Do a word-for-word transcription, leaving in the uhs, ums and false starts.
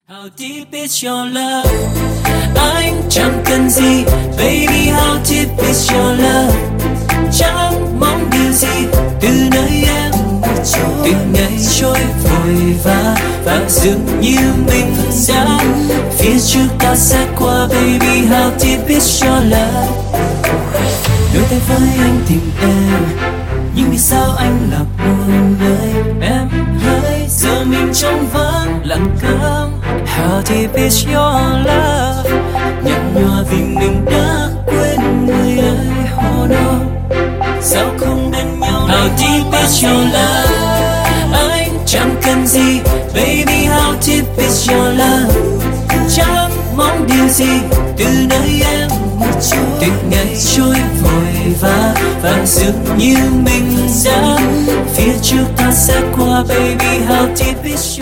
How deep is your love? Anh chẳng cần gì, baby. How deep is your love? Chẳng mong điều gì từ nơi em. Từng ngày trôi vội vã và dường như mình đã phía trước ta sẽ qua, baby. How deep is your love? Đôi tay với anh tìm em, nhưng vì sao anh lạc buồn nơi em hỡi giờ mình trong vắng lặng câm. How deep is your love? Nhạt nhòa vì mình đã quên người ấy. Oh no, sao không đến nhau? How deep is your love? Anh chẳng cần gì, baby. How deep is your love? Chẳng mong điều gì từ nơi em. Từng ngày trôi vội vã và dường như mình đã phía trước ta sẽ qua, baby. How deep is